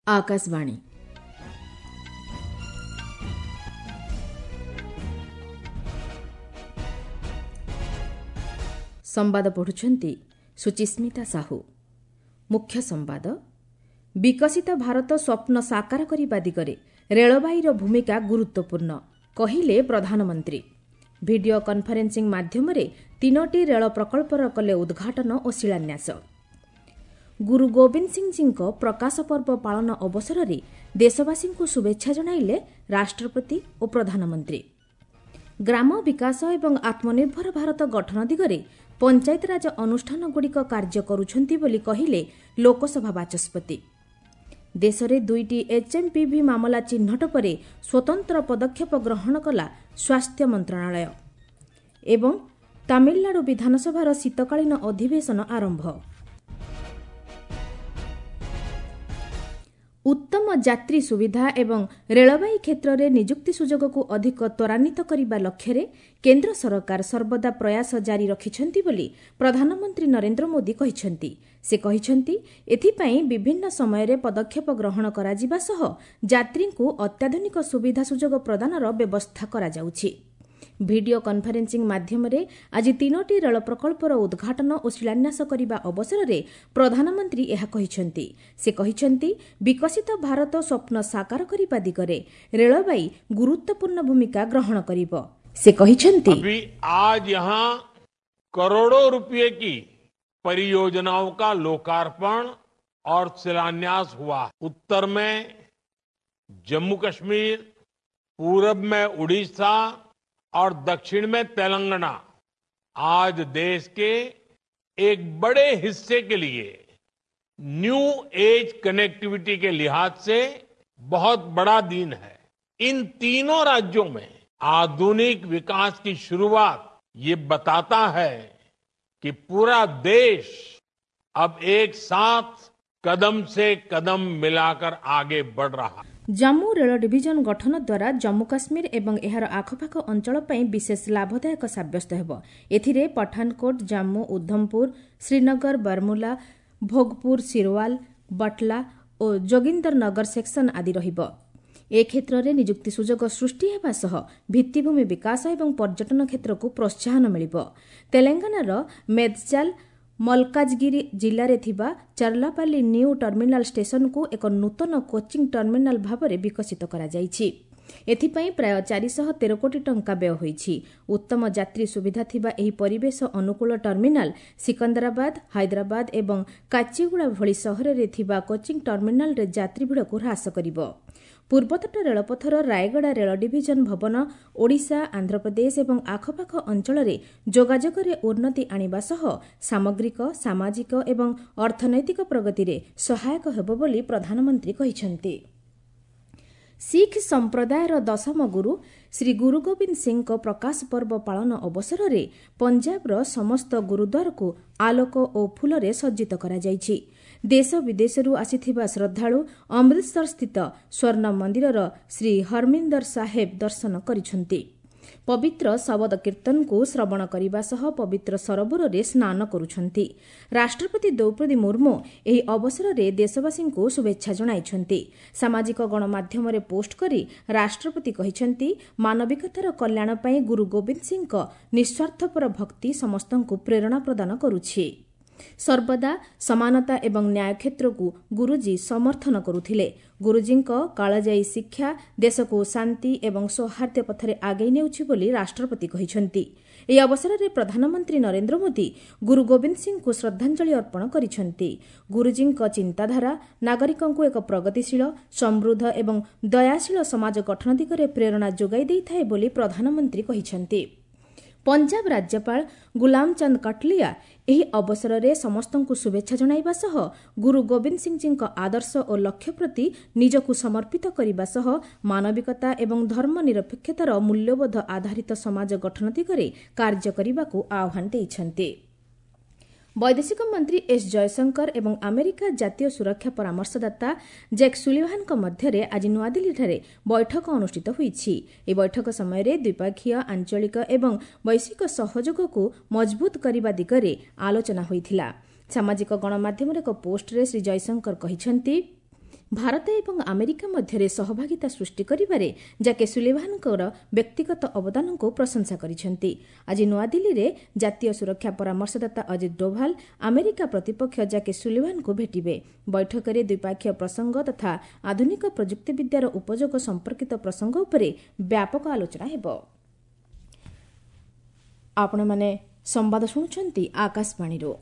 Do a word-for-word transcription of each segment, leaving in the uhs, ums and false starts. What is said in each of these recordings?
आकाशवाणी संवाद पढ़ुछंती सुचिस्मिता साहू। मुख्य संवाद विकसित भारत स्वप्न साकार करिबा दिगरे रेलबाईर भूमिका गुरुत्वपूर्ण कहिले प्रधानमंत्री। वीडियो कॉन्फ्रेंसिंग माध्यमरे तीनोटी रेल प्रकल्पर कले उद्घाटन और शिलान्यास। गुरु गोविंद सिंह जी प्रकाश पर्व पालन अवसर में देशवासी को शुभेच्छा जणाइले राष्ट्रपति और प्रधानमंत्री। ग्राम विकास एवं आत्मनिर्भर भारत गठन दिगरे पंचायतराज अनुष्ठानगुड़िक कार्य करुछंती बोली कहिले लोकसभा बाचस्पति। देश में दुईटी एचएमपीवी मामला चिन्हट परे स्वतंत्र पदक्षेप ग्रहण कला स्वास्थ्य मंत्रणालय। एवं तमिलनाडु विधानसभार शीतकालीन अधिवेशन आरंभ। उत्तम यात्री सुविधा एवं रेलबाई क्षेत्र में निजुक्ति सुजोग को अधिक त्वरान्वित करने लक्ष्य केंद्र सरकार सर्वदा प्रयास जारी रखिछंती बोली प्रधानमंत्री नरेंद्र मोदी कहिछंती। से कहिछंती एथिपाई विभिन्न समय रे पदक्षेप ग्रहण करा जिबा सह यात्री को अत्याधुनिक सुविधा सुजोग प्रदानर व्यवस्था करा जाउछि। वीडियो कॉन्फ्रेंसिंग माध्यम रे आज तीनोटी रेल प्रकल्पर उद्घाटन और शिलान्यास करने अवसर में प्रधानमंत्री यह कहिछंती। से कहिछंती विकसित भारत स्वप्न साकार करिबा दिगरे रेलबाई गुरुत्वपूर्ण भूमिका ग्रहण करिबो। से कहिछंती अभी आज यहाँ करोड़ों रुपए की परियोजनाओं का लोकार्पण और शिलान्यास हुआ। उत्तर में जम्मू कश्मीर, पूरब में उड़ीसा और दक्षिण में तेलंगाना आज देश के एक बड़े हिस्से के लिए न्यू एज कनेक्टिविटी के लिहाज से बहुत बड़ा दिन है। इन तीनों राज्यों में आधुनिक विकास की शुरुआत ये बताता है कि पूरा देश अब एक साथ कदम से कदम मिलाकर आगे बढ़ रहा है। जम्मू रेल डिविजन गठन द्वारा जम्मू काश्मीर एवं एहार आखपाख अंचल पर विशेष लाभदायक साब्यस्त हेब। एथिरे पठानकोट, जम्मू, उधमपुर, श्रीनगर, बरमुला, भोगपुर, सिरवाल, बटला और जोगिंदरनगर सेक्शन आदि रहिब। ए क्षेत्र में निजुक्ति सुजोग सृष्टि हेबा सह भित्तिभूमि विकास एवं पर्यटन क्षेत्र को प्रोत्साहन मिलिब। तेलंगानार मेदचाल मलकाजगिरी जिले में थिबा चरलापाली न्यू टर्मिनाल स्टेशन को एक नूतन कोचिंग टर्मिनाल भाବରେ विकसित करा जायछि। एथिपाई प्राय चार सौ तेरह कोटी टंका व्यय होईछि। उत्तम यात्री सुविधा थिबा एही परिवेश अनुकूल टर्मिनाल सिकंदराबाद, हैदराबाद एवं काचीगुड़ा भली सहर रे थिबा कोचिंग टर्मिनाल रे यात्री भीड़ को ह्रास करिबो। पूर्वतट रेलपथर रायगड़ा रेल डिविजन भवन ओडिशा, आंध्रप्रदेश एवं आखपाख अंचल में जोगाजोग उन्नति आनिबा सह सामग्रिक, सामाजिक एवं अर्थनैतिक प्रगति रे सहायक हेब बोली प्रधानमंत्री कहिछंती। सिख संप्रदायर दशम गुरु श्री गुरु गोविंद सिंह प्रकाश पर्व पालन अवसर में पंजाबर समस्त गुरुद्वार को आलोक और फूल सज्जित करा जायछि। देश विदेशरू आसिथिबा श्रद्धालु अमृतसर स्थित स्वर्ण मंदिरर श्री हरमिंदर साहेब दर्शन करिछंती। पवित्र शबद कीर्तन को श्रवण करने सह पवित्र सरोवर में स्नान करुछंती। राष्ट्रपति द्रौपदी मुर्मू एही अवसर में देशवासी को शुभेच्छा जणाइछंती। सामाजिक गणमाध्यम रे पोस्ट करी राष्ट्रपति कहिछंती मानविकतार कल्याण पई गुरु गोविंद सिंह निस्वार्थपर भक्ति समस्तंकु प्रेरणा प्रदान करुछि। सर्वदा समानता एवं न्याय क्षेत्र को गुरुजी समर्थन करुथिले। गुरुजी कालजायी शिक्षा देश को शांति एवं सौहार्द्य पथरे आगई नेउछि बोली राष्ट्रपति कहिछंती। एही अवसर में प्रधानमंत्री नरेंद्र मोदी गुरु गोविंद सिंह को श्रद्धांजलि अर्पण करिछंती। गुरुजी चिंताधारा नागरिकों को एक प्रगतिशील, समृद्ध एवं दयाशील समाज गठन दिगरे प्रेरणा जोगाई देइथाय बोली प्रधानमंत्री कहिछंती। पंजाब राज्यपाल गुलाम चंद कटलिया एही अवसर में समस्त को शुभेच्छा जणाइबा सह गुरु गोविंद सिंह जी आदर्श और लक्ष्य प्रति निजकु समर्पित करने सह मानविकता एवं धर्मनिरपेक्षतार मूल्यबोध आधारित समाज गठन दिगरे कार्य करने को आह्वान देइछंती। वैदेशिक मंत्री एस जयशंकर एवं अमेरिका जातीय सुरक्षा परामर्शदाता जैक सुलिवान मध्य आज नुआदिल्ली बैठक अनुष्ठित होईछि। ए बैठक समय द्विपक्षीय, आंचलिक एवं वैश्विक सहयोग को मजबूत करने दिगरे आलोचना होइथिला। सामाजिक गणमाध्यम एक पोस्ट रे श्री जयशंकर कहिछंती ଭାରତ ଏବଂ ଆମେରିକା ମଧ୍ୟରେ ସହଭାଗିତା ସୃଷ୍ଟି କରିବାରେ ଜାକେ ସୁଲିଭାନଙ୍କର ବ୍ୟକ୍ତିଗତ ଅବଦାନକୁ ପ୍ରଶଂସା କରିଛନ୍ତି। ଆଜି ନୂଆଦିଲ୍ଲୀରେ ଜାତୀୟ ସୁରକ୍ଷା ପରାମର୍ଶଦାତା ଅଜିତ ଡୋଭାଲ ଆମେରିକା ପ୍ରତିପକ୍ଷ ଜାକେ ସୁଲିଭାନଙ୍କୁ ଭେଟିବେ। ବୈଠକରେ ଦ୍ୱିପାକ୍ଷୀୟ ପ୍ରସଙ୍ଗ ତଥା ଆଧୁନିକ ପ୍ରଯୁକ୍ତିବିଦ୍ୟାର ଉପଯୋଗ ସମ୍ପର୍କିତ ପ୍ରସଙ୍ଗ ଉପରେ ବ୍ୟାପକ ଆଲୋଚନା ହେବ। ଆପଣମାନେ ସମ୍ବାଦ ଶୁଣୁଛନ୍ତି ଆକାଶବାଣୀରୁ।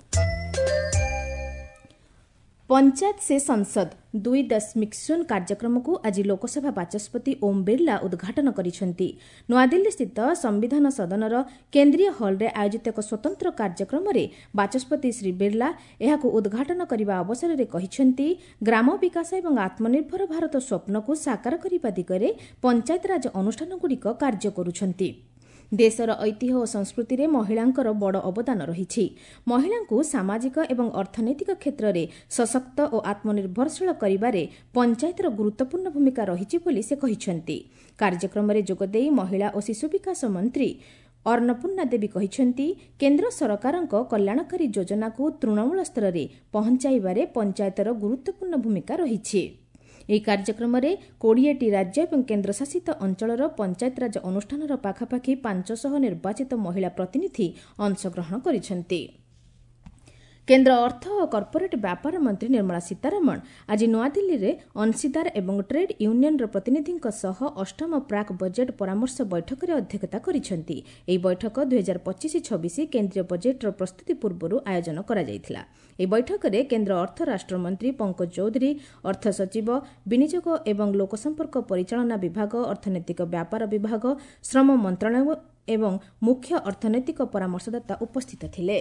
ପଞ୍ଚାୟତ ସେ ସଂସଦ ଦୁଇ ଦଶମିକ ଶୂନ କାର୍ଯ୍ୟକ୍ରମକୁ ଆଜି ଲୋକସଭା ବାଚସ୍ପତି ଓମ୍ ବିର୍ଲା ଉଦ୍ଘାଟନ କରିଛନ୍ତି। ନୂଆଦିଲ୍ଲୀସ୍ଥିତ ସମ୍ବିଧାନ ସଦନର କେନ୍ଦ୍ରୀୟ ହଲ୍ରେ ଆୟୋଜିତ ଏକ ସ୍ୱତନ୍ତ୍ର କାର୍ଯ୍ୟକ୍ରମରେ ବାଚସ୍ପତି ଶ୍ରୀ ବିର୍ଲା ଏହାକୁ ଉଦ୍ଘାଟନ କରିବା ଅବସରରେ କହିଛନ୍ତି, ଗ୍ରାମ ବିକାଶ ଏବଂ ଆତ୍ମନିର୍ଭର ଭାରତ ସ୍ୱପ୍ନକୁ ସାକାର କରିବା ଦିଗରେ ପଞ୍ଚାୟତରାଜ ଅନୁଷ୍ଠାନଗୁଡ଼ିକ କାର୍ଯ୍ୟ କରୁଛନ୍ତି। ଦେଶର ଐତିହ୍ୟ ଓ ସଂସ୍କୃତିରେ ମହିଳାଙ୍କର ବଡ଼ ଅବଦାନ ରହିଛି। ମହିଳାଙ୍କୁ ସାମାଜିକ ଏବଂ ଅର୍ଥନୈତିକ କ୍ଷେତ୍ରରେ ସଶକ୍ତ ଓ ଆତ୍ମନିର୍ଭରଶୀଳ କରିବାରେ ପଞ୍ଚାୟତର ଗୁରୁତ୍ୱପୂର୍ଣ୍ଣ ଭୂମିକା ରହିଛି ବୋଲି ସେ କହିଛନ୍ତି। କାର୍ଯ୍ୟକ୍ରମରେ ଯୋଗଦେଇ ମହିଳା ଓ ଶିଶୁ ବିକାଶ ମନ୍ତ୍ରୀ ଅନ୍ନପୂର୍ଣ୍ଣା ଦେବୀ କହିଛନ୍ତି, କେନ୍ଦ୍ର ସରକାରଙ୍କ କଲ୍ୟାଣକାରୀ ଯୋଜନାକୁ ତୃଣମୂଳ ସ୍ତରରେ ପହଞ୍ଚାଇବାରେ ପଞ୍ଚାୟତର ଗୁରୁତ୍ୱପୂର୍ଣ୍ଣ ଭୂମିକା ରହିଛି। ଏହି କାର୍ଯ୍ୟକ୍ରମରେ କୋଡ଼ିଏଟି ରାଜ୍ୟ ଏବଂ କେନ୍ଦ୍ରଶାସିତ ଅଞ୍ଚଳର ପଞ୍ଚାୟତରାଜ ଅନୁଷ୍ଠାନର ପାଖାପାଖି ପାଞ୍ଚଶହ ନିର୍ବାଚିତ ମହିଳା ପ୍ରତିନିଧି ଅଂଶଗ୍ରହଣ କରିଛନ୍ତି। କେନ୍ଦ୍ର ଅର୍ଥ ଓ କର୍ପୋରେଟ୍ ବ୍ୟାପାର ମନ୍ତ୍ରୀ ନିର୍ମଳା ସୀତାରମଣ ଆଜି ନୂଆଦିଲ୍ଲୀରେ ଅଂଶୀଦାର ଏବଂ ଟ୍ରେଡ୍ ୟୁନିୟନ୍ର ପ୍ରତିନିଧିଙ୍କ ସହ ଅଷ୍ଟମ ପ୍ରାକ୍ ବଜେଟ୍ ପରାମର୍ଶ ବୈଠକରେ ଅଧ୍ୟକ୍ଷତା କରିଛନ୍ତି। ଏହି ବୈଠକ ଦୁଇ ହଜାର ପଚିଶ ଛବିଶ କେନ୍ଦ୍ରୀୟ ବଜେଟ୍ର ପ୍ରସ୍ତୁତି ପୂର୍ବରୁ ଆୟୋଜନ କରାଯାଇଥିଲା। ଏହି ବୈଠକରେ କେନ୍ଦ୍ର ଅର୍ଥ ରାଷ୍ଟ୍ରମନ୍ତ୍ରୀ ପଙ୍କଜ ଚୌଧୁରୀ, ଅର୍ଥ ସଚିବ, ବିନିଯୋଗ ଏବଂ ଲୋକସମ୍ପର୍କ ପରିଚାଳନା ବିଭାଗ, ଅର୍ଥନୈତିକ ବ୍ୟାପାର ବିଭାଗ, ଶ୍ରମ ମନ୍ତ୍ରଣାଳୟ ଏବଂ ମୁଖ୍ୟ ଅର୍ଥନୈତିକ ପରାମର୍ଶଦାତା ଉପସ୍ଥିତ ଥିଲେ।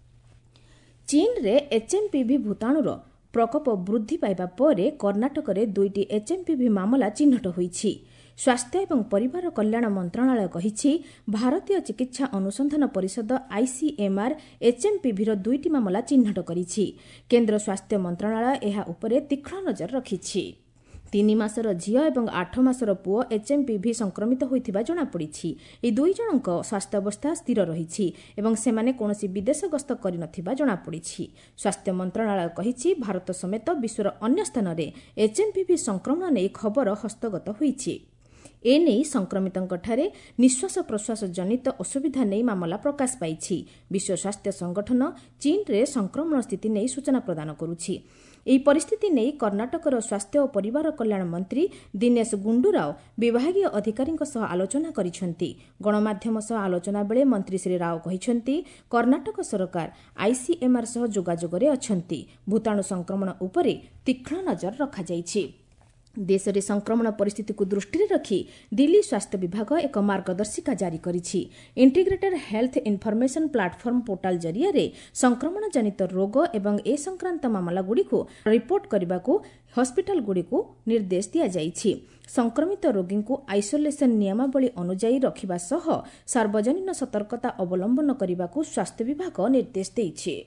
ଚୀନରେ ଏଚ୍ଏମ୍ପିଭି ଭୂତାଣୁର ପ୍ରକୋପ ବୃଦ୍ଧି ପାଇବା ପରେ କର୍ଣ୍ଣାଟକରେ ଦୁଇଟି ଏଚ୍ଏମ୍ପିଭି ମାମଲା ଚିହ୍ନଟ ହୋଇଛି। ସ୍ୱାସ୍ଥ୍ୟ ଏବଂ ପରିବାର କଲ୍ୟାଣ ମନ୍ତ୍ରଣାଳୟ କହିଛି, ଭାରତୀୟ ଚିକିତ୍ସା ଅନୁସନ୍ଧାନ ପରିଷଦ ଆଇସିଏମ୍ଆର୍ ଏଚ୍ଏମ୍ପିଭିର ଦୁଇଟି ମାମଲା ଚିହ୍ନଟ କରିଛି। କେନ୍ଦ୍ର ସ୍ୱାସ୍ଥ୍ୟ ମନ୍ତ୍ରଣାଳୟ ଏହା ଉପରେ ତୀକ୍ଷ୍ଣ ନଜର ରଖିଛି। ତିନି ମାସର ଝିଅ ଏବଂ ଆଠ ମାସର ପୁଅ ଏଚ୍ଏମ୍ପିଭି ସଂକ୍ରମିତ ହୋଇଥିବା ଜଣାପଡ଼ିଛି। ଏହି ଦୁଇ ଜଣଙ୍କ ସ୍ୱାସ୍ଥ୍ୟାବସ୍ଥା ସ୍ଥିର ରହିଛି ଏବଂ ସେମାନେ କୌଣସି ବିଦେଶ ଗସ୍ତ କରିନଥିବା ଜଣାପଡ଼ିଛି। ସ୍ୱାସ୍ଥ୍ୟ ମନ୍ତ୍ରଣାଳୟ କହିଛି, ଭାରତ ସମେତ ବିଶ୍ୱର ଅନ୍ୟ ସ୍ଥାନରେ ଏଚ୍ଏମ୍ପିଭି ସଂକ୍ରମଣ ନେଇ ଖବର ହସ୍ତଗତ ହୋଇଛି। ଏନେଇ ସଂକ୍ରମିତଙ୍କଠାରେ ନିଶ୍ୱାସ ପ୍ରଶ୍ୱାସ ଜନିତ ଅସୁବିଧା ନେଇ ମାମଲା ପ୍ରକାଶ ପାଇଛି। ବିଶ୍ୱ ସ୍ୱାସ୍ଥ୍ୟ ସଂଗଠନ ଚୀନରେ ସଂକ୍ରମଣ ସ୍ଥିତି ନେଇ ସୂଚନା ପ୍ରଦାନ କରୁଛି। ଏହି ପରିସ୍ଥିତି ନେଇ କର୍ଣ୍ଣାଟକର ସ୍ୱାସ୍ଥ୍ୟ ଓ ପରିବାର କଲ୍ୟାଣ ମନ୍ତ୍ରୀ ଦିନେଶ ଗୁଣ୍ଡୁରାଓ ବିଭାଗୀୟ ଅଧିକାରୀଙ୍କ ସହ ଆଲୋଚନା କରିଛନ୍ତି। ଗଣମାଧ୍ୟମ ସହ ଆଲୋଚନା ବେଳେ ମନ୍ତ୍ରୀ ଶ୍ରୀ ରାଓ କହିଛନ୍ତି, କର୍ଣ୍ଣାଟକ ସରକାର ଆଇସିଏମ୍ଆର୍ ସହ ଯୋଗାଯୋଗରେ ଅଛନ୍ତି। ଭୂତାଣୁ ସଂକ୍ରମଣ ଉପରେ ତୀକ୍ଷ୍ଣ ନଜର ରଖାଯାଇଛି। ଦେଶରେ ସଂକ୍ରମଣ ପରିସ୍ଥିତିକୁ ଦୃଷ୍ଟିରେ ରଖି ଦିଲ୍ଲୀ ସ୍ୱାସ୍ଥ୍ୟ ବିଭାଗ ଏକ ମାର୍ଗଦର୍ଶିକା ଜାରି କରିଛି। Integrated health information platform portal ଜରିଆରେ ସଂକ୍ରମଣ ଜନିତ ରୋଗ ଏବଂ ଏ ସଂକ୍ରାନ୍ତ ମାମଲାଗୁଡ଼ିକୁ ରିପୋର୍ଟ କରିବାକୁ ହସ୍ପିଟାଲଗୁଡ଼ିକୁ ନିର୍ଦ୍ଦେଶ ଦିଆଯାଇଛି। ସଂକ୍ରମିତ ରୋଗୀଙ୍କୁ ଆଇସୋଲେସନ୍ ନିୟମାବଳୀ ଅନୁଯାୟୀ ରଖିବା ସହ ସାର୍ବଜନୀନ ସତର୍କତା ଅବଲମ୍ବନ କରିବାକୁ ସ୍ୱାସ୍ଥ୍ୟ ବିଭାଗ ନିର୍ଦ୍ଦେଶ ଦେଇଛି।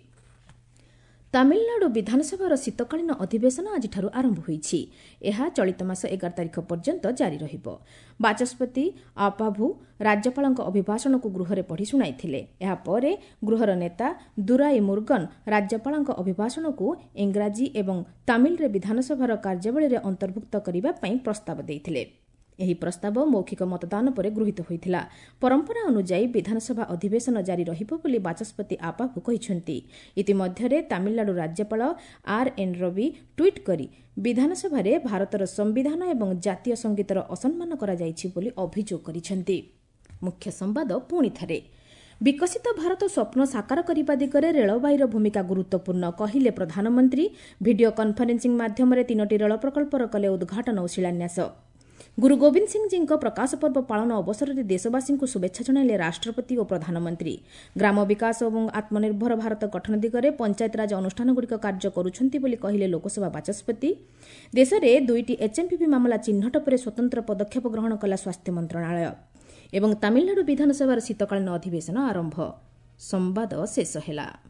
ତାମିଲନାଡୁ ବିଧାନସଭାର ଶୀତକାଳୀନ ଅଧିବେଶନ ଆଜିଠାରୁ ଆରମ୍ଭ ହୋଇଛି। ଏହା ଚଳିତ ମାସ ଏଗାର ତାରିଖ ପର୍ଯ୍ୟନ୍ତ ଜାରି ରହିବ। ବାଚସ୍ପତି ଆପାଭୁ ରାଜ୍ୟପାଳଙ୍କ ଅଭିଭାଷଣକୁ ଗୃହରେ ପଢ଼ି ଶୁଣାଇଥିଲେ। ଏହାପରେ ଗୃହର ନେତା ଦୁରାଇ ମୁରୁଗନ୍ ରାଜ୍ୟପାଳଙ୍କ ଅଭିଭାଷଣକୁ ଇଂରାଜୀ ଏବଂ ତାମିଲରେ ବିଧାନସଭାର କାର୍ଯ୍ୟାବଳୀରେ ଅନ୍ତର୍ଭୁକ୍ତ କରିବା ପାଇଁ ପ୍ରସ୍ତାବ ଦେଇଥିଲେ। ଏହି ପ୍ରସ୍ତାବ ମୌଖିକ ମତଦାନ ପରେ ଗୃହୀତ ହୋଇଥିଲା। ପରମ୍ପରା ଅନୁଯାୟୀ ବିଧାନସଭା ଅଧିବେଶନ ଜାରି ରହିବ ବୋଲି ବାଚସ୍ପତି ଆପାଭୁ କହିଛନ୍ତି। ଇତିମଧ୍ୟରେ ତାମିଲନାଡୁ ରାଜ୍ୟପାଳ ଆର୍ ଏନ୍ ରବି ଟ୍ୱିଟ୍ କରି ବିଧାନସଭାରେ ଭାରତର ସମ୍ବିଧାନ ଏବଂ ଜାତୀୟ ସଙ୍ଗୀତର ଅସମ୍ମାନ କରାଯାଇଛି ବୋଲି ଅଭିଯୋଗ କରିଛନ୍ତି। ମୁଖ୍ୟ ସମ୍ବାଦ ପୁଣି ଥରେ। ବିକଶିତ ଭାରତ ସ୍ୱପ୍ନ ସାକାର କରିବା ଦିଗରେ ରେଳବାଇର ଭୂମିକା ଗୁରୁତ୍ୱପୂର୍ଣ୍ଣ କହିଲେ ପ୍ରଧାନମନ୍ତ୍ରୀ। ଭିଡିଓ କନ୍ଫରେନ୍ସିଂ ମାଧ୍ୟମରେ ତିନୋଟି ରେଳ ପ୍ରକଳ୍ପର କଲେ ଉଦ୍ଘାଟନ ଓ ଶିଳାନ୍ୟାସ। ଗୁରୁ ଗୋବିନ୍ଦ ସିଂ ଜୀଙ୍କ ପ୍ରକାଶ ପର୍ବ ପାଳନ ଅବସରରେ ଦେଶବାସୀଙ୍କୁ ଶୁଭେଚ୍ଛା ଜଣାଇଲେ ରାଷ୍ଟ୍ରପତି ଓ ପ୍ରଧାନମନ୍ତ୍ରୀ। ଗ୍ରାମ ବିକାଶ ଏବଂ ଆତ୍ମନିର୍ଭର ଭାରତ ଗଠନ ଦିଗରେ ପଞ୍ଚାୟତରାଜ ଅନୁଷ୍ଠାନଗୁଡ଼ିକ କାର୍ଯ୍ୟ କରୁଛନ୍ତି ବୋଲି କହିଲେ ଲୋକସଭା ବାଚସ୍ପତି। ଦେଶରେ ଦୁଇଟି ଏଚ୍ଏମ୍ପିଭି ମାମଲା ଚିହ୍ନଟ ପରେ ସ୍ୱତନ୍ତ୍ର ପଦକ୍ଷେପ ଗ୍ରହଣ କଲା ସ୍ୱାସ୍ଥ୍ୟ ମନ୍ତ୍ରଣାଳୟ। ଏବଂ ତାମିଲନାଡୁ ବିଧାନସଭାର ଶୀତକାଳୀନ ଅଧିବେଶନ ଆରମ୍ଭ। ସମ୍ବାଦ ଶେଷ ହେଲା।